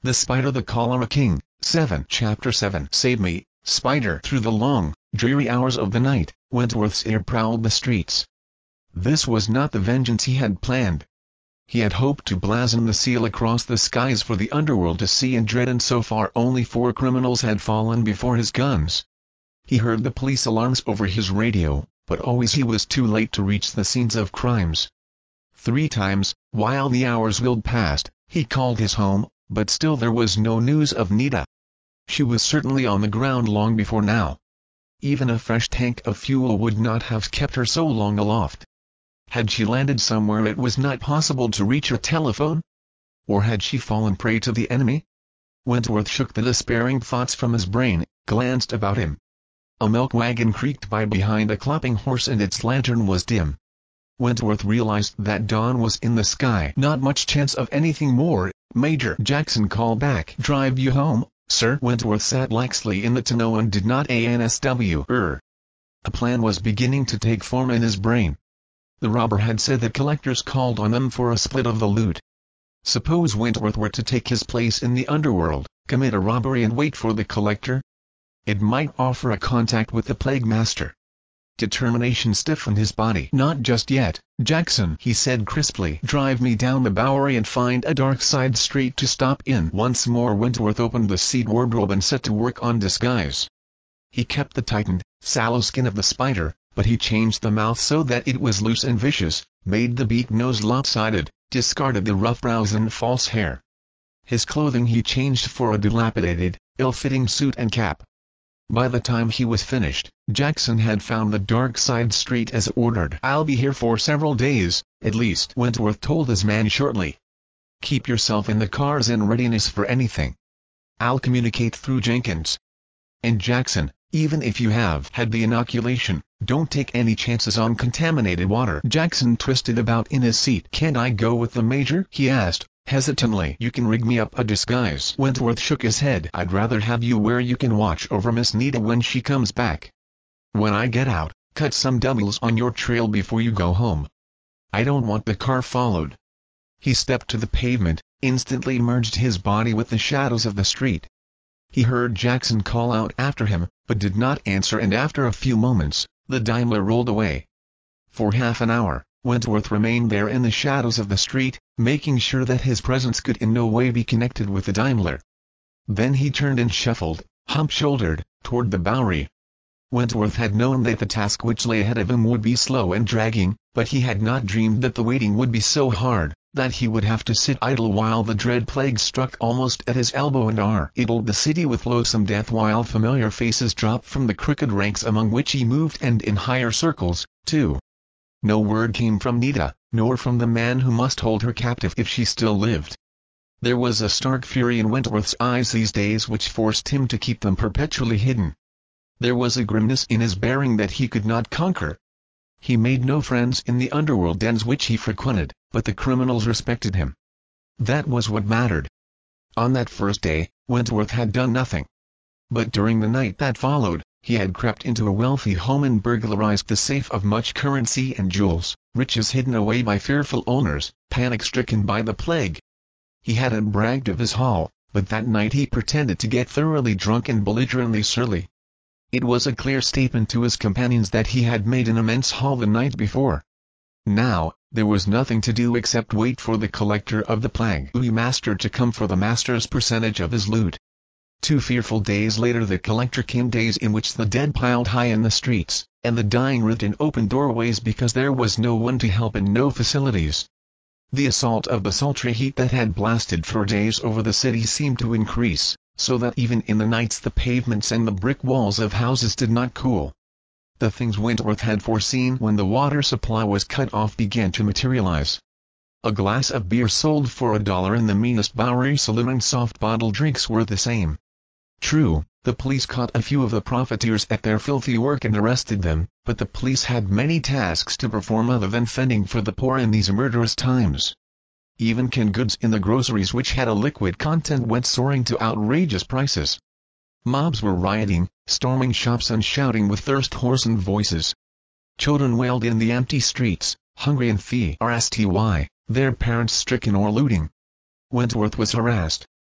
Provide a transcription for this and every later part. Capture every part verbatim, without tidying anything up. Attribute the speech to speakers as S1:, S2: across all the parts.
S1: The Spider the Cholera King, seven Chapter seven Save me, Spider. Through the long, dreary hours of the night, Wentworth's ear prowled the streets. This was not the vengeance he had planned. He had hoped to blazon the seal across the skies for the underworld to see and dread, and so far only four criminals had fallen before his guns. He heard the police alarms over his radio, but always he was too late to reach the scenes of crimes. Three times, while the hours whirled past, he called his home, but still there was no news of Nita. She was certainly on the ground long before now. Even a fresh tank of fuel would not have kept her so long aloft. Had she landed somewhere it was not possible to reach her telephone? Or had she fallen prey to the enemy? Wentworth shook the despairing thoughts from his brain, glanced about him. A milk wagon creaked by behind a clopping horse and its lantern was dim. Wentworth realized that dawn was in the sky. Not much chance of anything more. Major Jackson called back. Drive you home, sir? Wentworth sat laxly in the tonneau and did not answer. Er. A plan was beginning to take form in his brain. The robber had said that collectors called on them for a split of the loot. Suppose Wentworth were to take his place in the underworld, commit a robbery and wait for the collector? It might offer a contact with the Plague Master. Determination stiffened his body. Not just yet, Jackson, he said crisply. Drive me down the Bowery and find a dark side street to stop in. Once more Wentworth opened the seat wardrobe and set to work on disguise. He kept the tightened, sallow skin of the spider, but he changed the mouth so that it was loose and vicious, made the beak nose lopsided, discarded the rough brows and false hair. His clothing he changed for a dilapidated, ill-fitting suit and cap. By the time he was finished, Jackson had found the dark side street as ordered. I'll be here for several days, at least, Wentworth told his man shortly. Keep yourself in the cars in readiness for anything. I'll communicate through Jenkins. And Jackson, even if you have had the inoculation, don't take any chances on contaminated water. Jackson twisted about in his seat. Can't I go with the Major? He asked, hesitantly. You can rig me up a disguise. Wentworth shook his head. I'd rather have you where you can watch over Miss Nita when she comes back. When I get out, cut some doubles on your trail before you go home. I don't want the car followed. He stepped to the pavement, instantly merged his body with the shadows of the street. He heard Jackson call out after him, but did not answer, and after a few moments, the Daimler rolled away. For half an hour, Wentworth remained there in the shadows of the street, making sure that his presence could in no way be connected with the Daimler. Then he turned and shuffled, hump-shouldered, toward the Bowery. Wentworth had known that the task which lay ahead of him would be slow and dragging, but he had not dreamed that the waiting would be so hard, that he would have to sit idle while the dread plague struck almost at his elbow and riddled the city with loathsome death, while familiar faces dropped from the crooked ranks among which he moved, and in higher circles, too. No word came from Nita, nor from the man who must hold her captive if she still lived. There was a stark fury in Wentworth's eyes these days which forced him to keep them perpetually hidden. There was a grimness in his bearing that he could not conquer. He made no friends in the underworld dens which he frequented, but the criminals respected him. That was what mattered. On that first day, Wentworth had done nothing. But during the night that followed, he had crept into a wealthy home and burglarized the safe of much currency and jewels, riches hidden away by fearful owners, panic-stricken by the plague. He hadn't bragged of his haul, but that night he pretended to get thoroughly drunk and belligerently surly. It was a clear statement to his companions that he had made an immense haul the night before. Now, there was nothing to do except wait for the collector of the Plague Master to come for the master's percentage of his loot. Two fearful days later the collector came, days in which the dead piled high in the streets, and the dying writhed in open doorways because there was no one to help and no facilities. The assault of the sultry heat that had blasted for days over the city seemed to increase, so that even in the nights the pavements and the brick walls of houses did not cool. The things Wentworth had foreseen when the water supply was cut off began to materialize. A glass of beer sold for a dollar in the meanest Bowery saloon, and soft bottle drinks were the same. True, the police caught a few of the profiteers at their filthy work and arrested them, but the police had many tasks to perform other than fending for the poor in these murderous times. Even canned goods in the groceries which had a liquid content went soaring to outrageous prices. Mobs were rioting, storming shops and shouting with thirst-hoarsened voices. Children wailed in the empty streets, hungry and thirsty, their parents stricken or looting. Wentworth was harassed.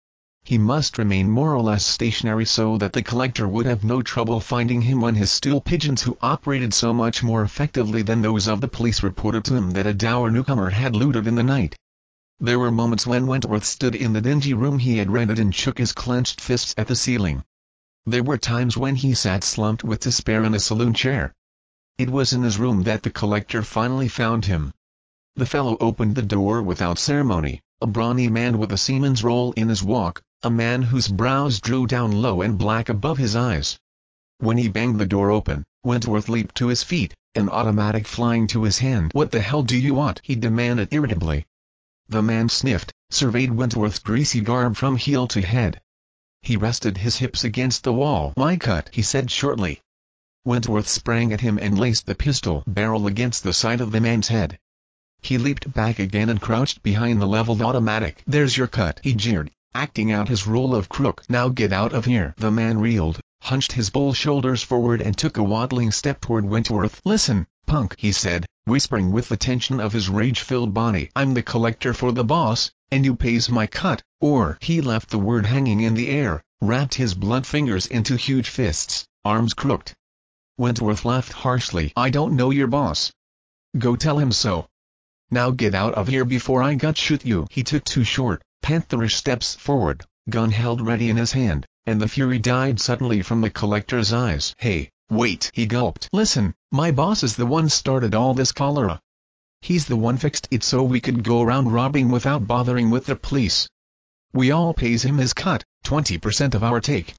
S1: He must remain more or less stationary so that the collector would have no trouble finding him when his stool pigeons, who operated so much more effectively than those of the police, reported to him that a dour newcomer had looted in the night. There were moments when Wentworth stood in the dingy room he had rented and shook his clenched fists at the ceiling. There were times when he sat slumped with despair in a saloon chair. It was in his room that the collector finally found him. The fellow opened the door without ceremony, a brawny man with a seaman's roll in his walk, a man whose brows drew down low and black above his eyes. When he banged the door open, Wentworth leaped to his feet, an automatic flying to his hand. "What the hell do you want?" he demanded irritably. The man sniffed, surveyed Wentworth's greasy garb from heel to head. He rested his hips against the wall. "My cut," he said shortly. Wentworth sprang at him and laced the pistol barrel against the side of the man's head. He leaped back again and crouched behind the leveled automatic. "There's your cut," he jeered, acting out his role of crook. "Now get out of here." The man reeled, hunched his bull shoulders forward and took a waddling step toward Wentworth. "Listen, punk," he said, whispering with the tension of his rage-filled body. "I'm the collector for the boss, and you pays my cut, or—" He left the word hanging in the air, wrapped his blunt fingers into huge fists, arms crooked. Wentworth laughed harshly. "I don't know your boss. Go tell him so. Now get out of here before I gut shoot you." He took two short, pantherish steps forward, gun held ready in his hand, and the fury died suddenly from the collector's eyes. "Hey, wait," he gulped. "Listen, my boss is the one started all this cholera. He's the one fixed it so we could go around robbing without bothering with the police. We all pays him his cut, twenty percent of our take."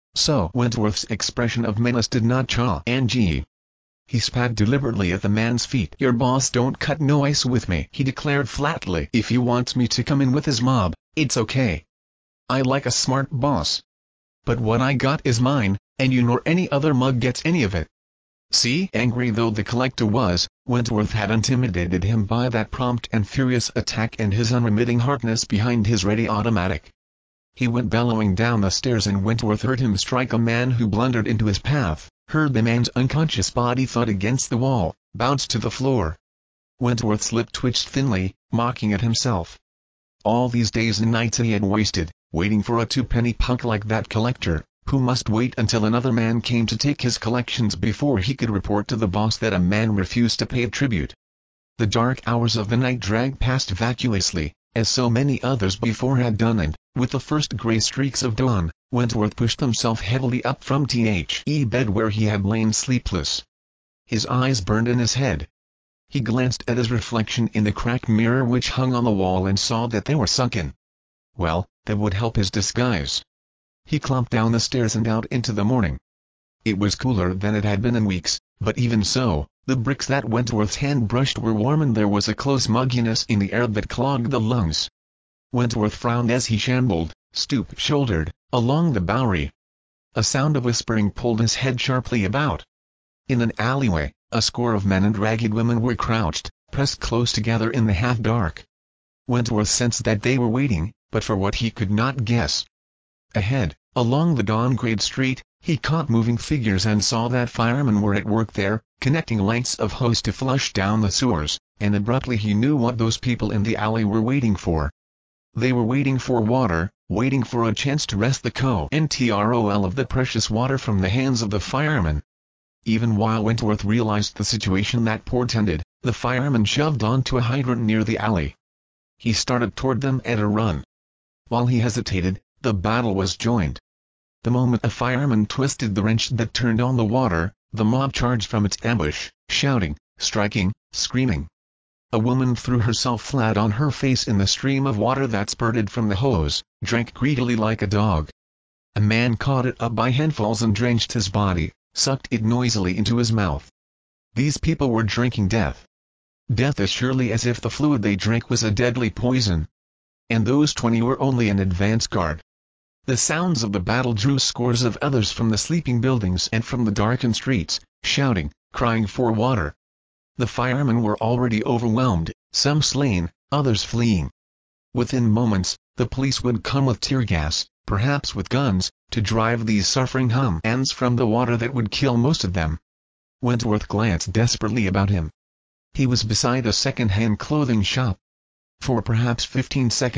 S1: So Wentworth's expression of menace did not change. He spat deliberately at the man's feet. "Your boss don't cut no ice with me," he declared flatly. "If he wants me to come in with his mob, it's okay. I like a smart boss. But what I got is mine, and you nor any other mug gets any of it." See? Angry though the collector was, Wentworth had intimidated him by that prompt and furious attack and his unremitting hardness behind his ready automatic. He went bellowing down the stairs and Wentworth heard him strike a man who blundered into his path, heard the man's unconscious body thud against the wall, bounce to the floor. Wentworth's lip twitched thinly, mocking at himself. All these days and nights he had wasted, waiting for a two-penny punk like that collector, who must wait until another man came to take his collections before he could report to the boss that a man refused to pay tribute. The dark hours of the night dragged past vacuously, as so many others before had done, and, with the first gray streaks of dawn, Wentworth pushed himself heavily up from the bed where he had lain sleepless. His eyes burned in his head. He glanced at his reflection in the cracked mirror which hung on the wall and saw that they were sunken. Well, that would help his disguise. He clumped down the stairs and out into the morning. It was cooler than it had been in weeks, but even so, the bricks that Wentworth's hand brushed were warm and there was a close mugginess in the air that clogged the lungs. Wentworth frowned as he shambled, stoop-shouldered, along the Bowery. A sound of whispering pulled his head sharply about. In an alleyway, a score of men and ragged women were crouched, pressed close together in the half-dark. Wentworth sensed that they were waiting, but for what he could not guess. Ahead, along the dawn-grayed street, he caught moving figures and saw that firemen were at work there, connecting lengths of hose to flush down the sewers, and abruptly he knew what those people in the alley were waiting for. They were waiting for water, waiting for a chance to wrest the control of the precious water from the hands of the firemen. Even while Wentworth realized the situation that portended, the firemen shoved onto a hydrant near the alley. He started toward them at a run. While he hesitated, the battle was joined. The moment a fireman twisted the wrench that turned on the water, the mob charged from its ambush, shouting, striking, screaming. A woman threw herself flat on her face in the stream of water that spurted from the hose, drank greedily like a dog. A man caught it up by handfuls and drenched his body, sucked it noisily into his mouth. These people were drinking death. Death as surely as if the fluid they drank was a deadly poison. And those twenty were only an advance guard. The sounds of the battle drew scores of others from the sleeping buildings and from the darkened streets, shouting, crying for water. The firemen were already overwhelmed, some slain, others fleeing. Within moments, the police would come with tear gas, perhaps with guns, to drive these suffering humans from the water that would kill most of them. Wentworth glanced desperately about him. He was beside a second-hand clothing shop. For perhaps fifteen seconds,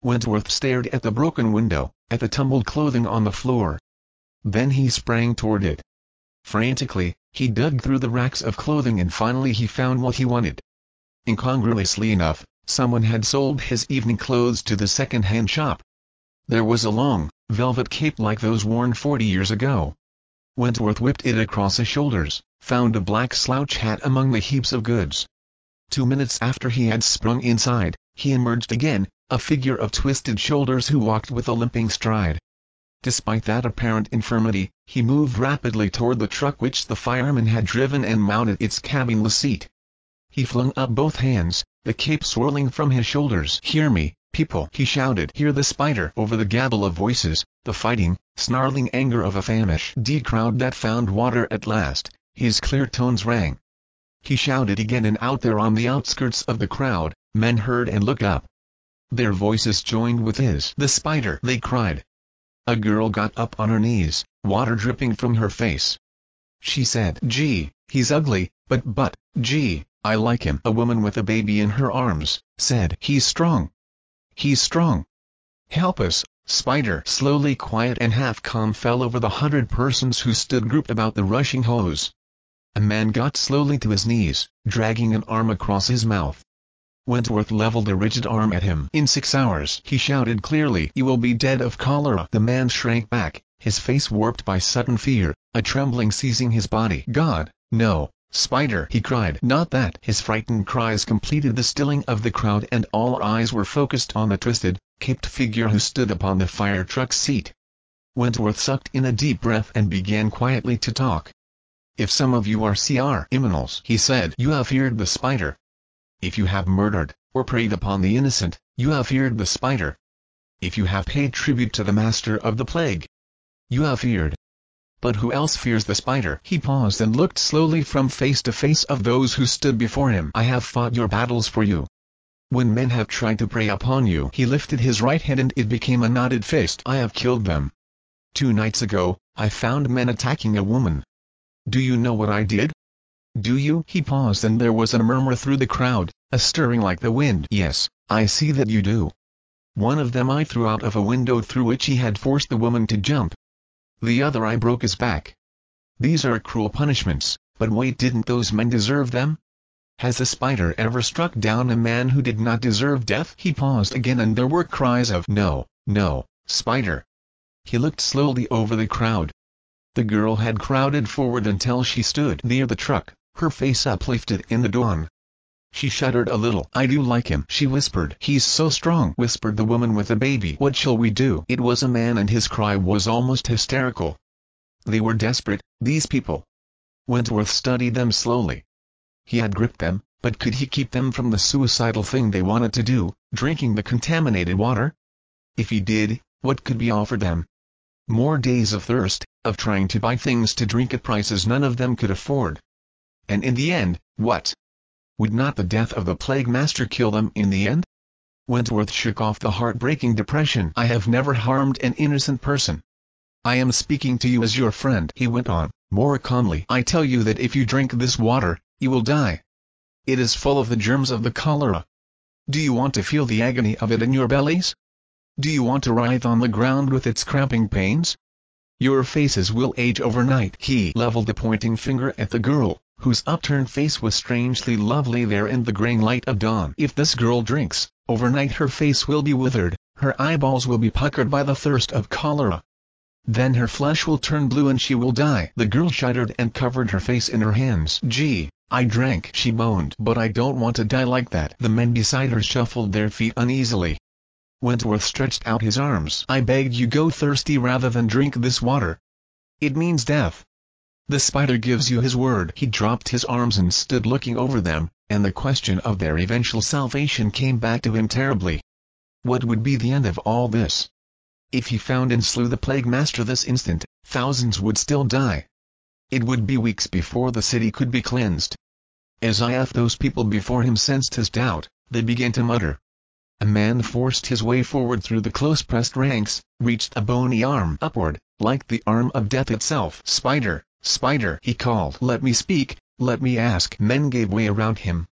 S1: Wentworth stared at the broken window, at the tumbled clothing on the floor. Then he sprang toward it. Frantically, he dug through the racks of clothing and finally he found what he wanted. Incongruously enough, someone had sold his evening clothes to the second-hand shop. There was a long, velvet cape like those worn forty years ago. Wentworth whipped it across his shoulders, found a black slouch hat among the heaps of goods. Two minutes after he had sprung inside, he emerged again, a figure of twisted shoulders who walked with a limping stride. Despite that apparent infirmity, he moved rapidly toward the truck which the fireman had driven and mounted its cabinless seat. He flung up both hands, the cape swirling from his shoulders. "Hear me, people!" he shouted. Hear the spider! Over the gabble of voices, the fighting, snarling anger of a famished crowd that found water at last, his clear tones rang. He shouted again and out there on the outskirts of the crowd, men heard and looked up. Their voices joined with his. "The spider!" they cried. A girl got up on her knees, water dripping from her face. She said, "Gee, he's ugly, but but, gee, I like him." A woman with a baby in her arms said, "He's strong. He's strong. Help us, spider!" Slowly quiet and half-calm fell over the hundred persons who stood grouped about the rushing hose. A man got slowly to his knees, dragging an arm across his mouth. Wentworth leveled a rigid arm at him. "In six hours," he shouted clearly, "you will be dead of cholera." The man shrank back, his face warped by sudden fear, a trembling seizing his body. "God, no, spider!" he cried. "Not that!" His frightened cries completed the stilling of the crowd and all eyes were focused on the twisted, caped figure who stood upon the fire truck's seat. Wentworth sucked in a deep breath and began quietly to talk. "If some of you are criminals," he said, "you have feared the spider. If you have murdered, or preyed upon the innocent, you have feared the spider. If you have paid tribute to the master of the plague, you have feared. But who else fears the spider?" He paused and looked slowly from face to face of those who stood before him. "I have fought your battles for you. When men have tried to prey upon you," he lifted his right hand and it became a knotted fist, "I have killed them. Two nights ago, I found men attacking a woman. Do you know what I did? Do you?" He paused and there was a murmur through the crowd, a stirring like the wind. "Yes, I see that you do. One of them I threw out of a window through which he had forced the woman to jump. The other I broke his back. These are cruel punishments, but wait, didn't those men deserve them? Has the spider ever struck down a man who did not deserve death?" He paused again and there were cries of, "No, no, spider!" He looked slowly over the crowd. The girl had crowded forward until she stood near the truck, her face uplifted in the dawn. She shuddered a little. "I do like him," she whispered. "He's so strong," whispered the woman with the baby. "What shall we do?" It was a man and his cry was almost hysterical. They were desperate, these people. Wentworth studied them slowly. He had gripped them, but could he keep them from the suicidal thing they wanted to do, drinking the contaminated water? If he did, what could be offered them? More days of thirst, of trying to buy things to drink at prices none of them could afford. And in the end, what? Would not the death of the plague master kill them in the end? Wentworth shook off the heartbreaking depression. "I have never harmed an innocent person. I am speaking to you as your friend," he went on, more calmly. "I tell you that if you drink this water, you will die. It is full of the germs of the cholera. Do you want to feel the agony of it in your bellies? Do you want to writhe on the ground with its cramping pains? Your faces will age overnight." He leveled a pointing finger at the girl, whose upturned face was strangely lovely there in the graying light of dawn. "If this girl drinks, overnight her face will be withered, her eyeballs will be puckered by the thirst of cholera. Then her flesh will turn blue and she will die." The girl shuddered and covered her face in her hands. "Gee, I drank," she moaned. "But I don't want to die like that." The men beside her shuffled their feet uneasily. Wentworth stretched out his arms. "I begged you go thirsty rather than drink this water. It means death. The spider gives you his word." He dropped his arms and stood looking over them, and the question of their eventual salvation came back to him terribly. What would be the end of all this? If he found and slew the plague master this instant, thousands would still die. It would be weeks before the city could be cleansed. As if those people before him sensed his doubt, they began to mutter. A man forced his way forward through the close-pressed ranks, reached a bony arm upward, like the arm of death itself. "Spider, spider," he called. "Let me speak, let me ask." Men gave way around him,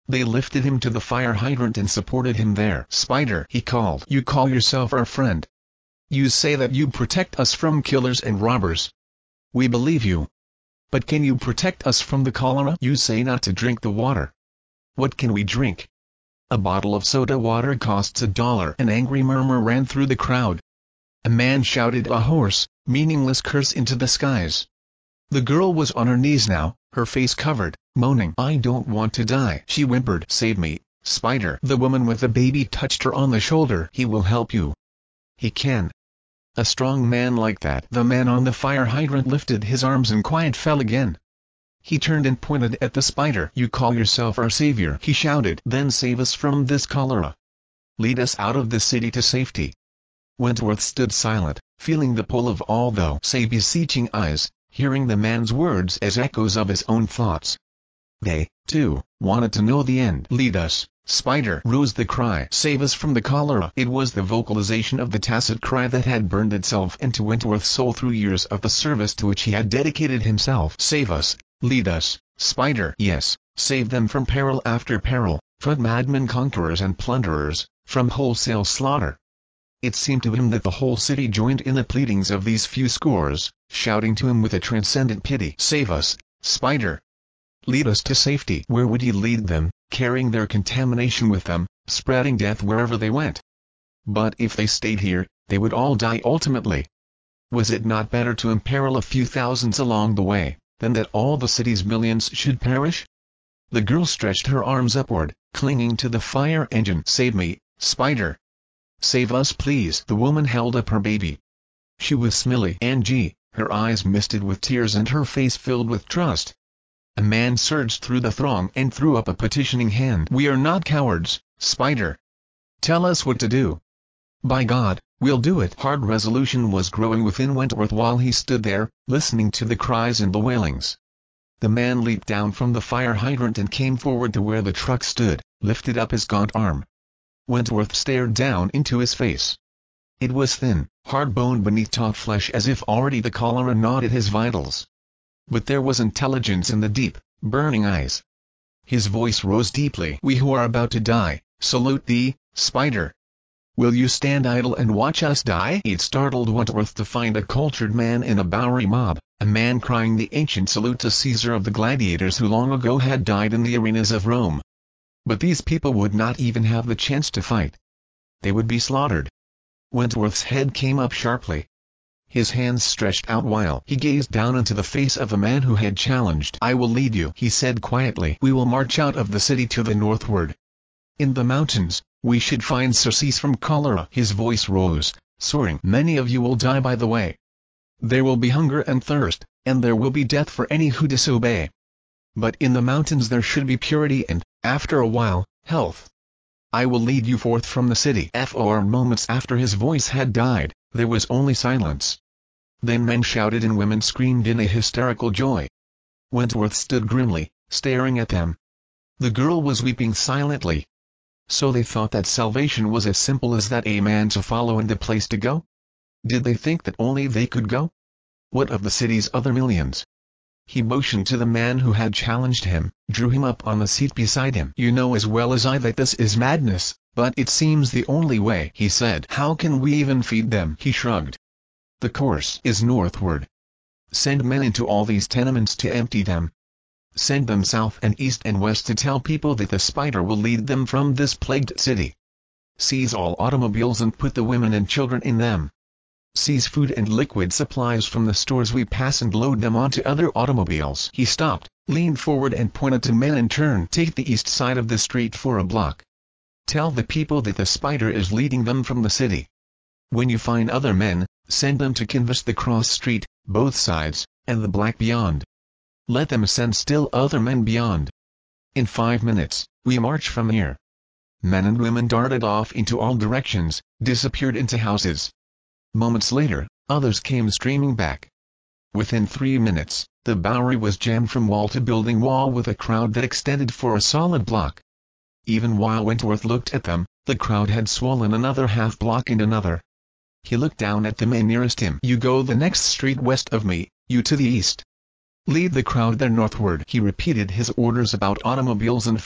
S1: They lifted him to the fire hydrant and supported him there. "Spider," he called, "you call yourself our friend. You say that you protect us from killers and robbers. We believe you. But can you protect us from the cholera? You say not to drink the water. What can we drink? A bottle of soda water costs a dollar." An angry murmur ran through the crowd. A man shouted a hoarse, meaningless curse into the skies. The girl was on her knees now, her face covered, moaning. "I don't want to die," she whimpered. "Save me, Spider." The woman with the baby touched her on the shoulder. "He will help you. He can. A strong man like that." The man on the fire hydrant lifted his arms and quiet fell again. He turned and pointed at the spider. "You call yourself our savior," he shouted. "Then save us from this cholera. Lead us out of the city to safety." Wentworth stood silent, feeling the pull of all those beseeching eyes, hearing the man's words as echoes of his own thoughts. They, too, wanted to know the end. "Lead us, Spider!" rose the cry. "Save us from the cholera!" It was the vocalization of the tacit cry that had burned itself into Wentworth's soul through years of the service to which he had dedicated himself. "Save us, lead us, Spider!" Yes, save them from peril after peril, from madmen, conquerors and plunderers, from wholesale slaughter. It seemed to him that the whole city joined in the pleadings of these few scores, shouting to him with a transcendent pity. "Save us, Spider! Lead us to safety." Where would he lead them, carrying their contamination with them, spreading death wherever they went? But if they stayed here, they would all die ultimately. Was it not better to imperil a few thousands along the way, than that all the city's millions should perish? The girl stretched her arms upward, clinging to the fire engine. "Save me, Spider! Save us, please!" The woman held up her baby. She was Smiley Angie, her eyes misted with tears and her face filled with trust. A man surged through the throng and threw up a petitioning hand. "We are not cowards, Spider. Tell us what to do. By God, we'll do it." Hard resolution was growing within Wentworth while he stood there, listening to the cries and bewailings. The man leaped down from the fire hydrant and came forward to where the truck stood, lifted up his gaunt arm. Wentworth stared down into his face. It was thin, hard bone beneath taut flesh, as if already the cholera gnawed at his vitals. But there was intelligence in the deep, burning eyes. His voice rose deeply. "We who are about to die, salute thee, Spider. Will you stand idle and watch us die?" It startled Wentworth to find a cultured man in a Bowery mob, a man crying the ancient salute to Caesar of the gladiators who long ago had died in the arenas of Rome. But these people would not even have the chance to fight. They would be slaughtered. Wentworth's head came up sharply. His hands stretched out while he gazed down into the face of a man who had challenged. "I will lead you," he said quietly. "We will march out of the city to the northward. In the mountains, we should find surcease from cholera." His voice rose, soaring. "Many of you will die by the way. There will be hunger and thirst, and there will be death for any who disobey. But in the mountains there should be purity and, after a while, health. I will lead you forth from the city." For moments after his voice had died, there was only silence. Then men shouted and women screamed in a hysterical joy. Wentworth stood grimly, staring at them. The girl was weeping silently. So they thought that salvation was as simple as that, a man to follow and a place to go? Did they think that only they could go? What of the city's other millions? He motioned to the man who had challenged him, drew him up on the seat beside him. "You know as well as I that this is madness, but it seems the only way," he said. "How can we even feed them?" He shrugged. "The course is northward. Send men into all these tenements to empty them. Send them south and east and west to tell people that the Spider will lead them from this plagued city. Seize all automobiles and put the women and children in them. Seize food and liquid supplies from the stores we pass and load them onto other automobiles." He stopped, leaned forward and pointed to men in turn. "Take the east side of the street for a block. Tell the people that the Spider is leading them from the city. When you find other men, send them to canvass the cross street, both sides, and the black beyond. Let them send still other men beyond. In five minutes, we march from here." Men and women darted off into all directions, disappeared into houses. Moments later, others came streaming back. Within three minutes, the Bowery was jammed from wall to building wall with a crowd that extended for a solid block. Even while Wentworth looked at them, the crowd had swollen another half block and another. He looked down at the man nearest him. "You go the next street west of me, you to the east. Lead the crowd there northward." He repeated his orders about automobiles and food,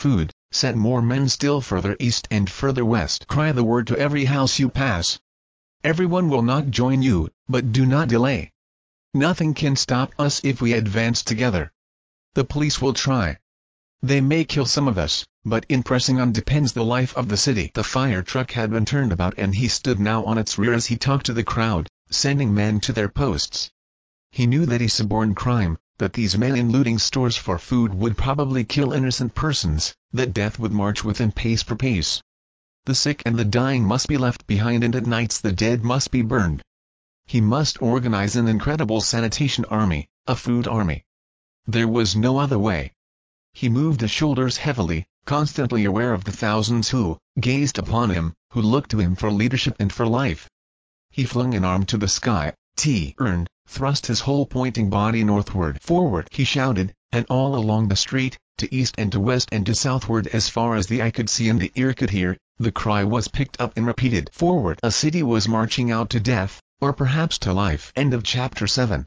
S1: Set more men still further east and further west. Cry the word to every house you pass. Everyone will not join you, but do not delay. Nothing can stop us if we advance together. The police will try. They may kill some of us, but in pressing on depends the life of the city. The fire truck had been turned about and he stood now on its rear as he talked to the crowd, sending men to their posts. He knew that he suborned crime, that these men in looting stores for food would probably kill innocent persons, that death would march with him pace for pace. The sick and the dying must be left behind and at nights the dead must be burned. He must organize an incredible sanitation army, a food army. There was no other way. He moved his shoulders heavily, constantly aware of the thousands who gazed upon him, who looked to him for leadership and for life. He flung an arm to the sky, turned, thrust his whole pointing body northward. Forward, he shouted, and all along the street, to east and to west and to southward as far as the eye could see and the ear could hear, the cry was picked up and repeated. Forward! A city was marching out to death, or perhaps to life. End of chapter seven.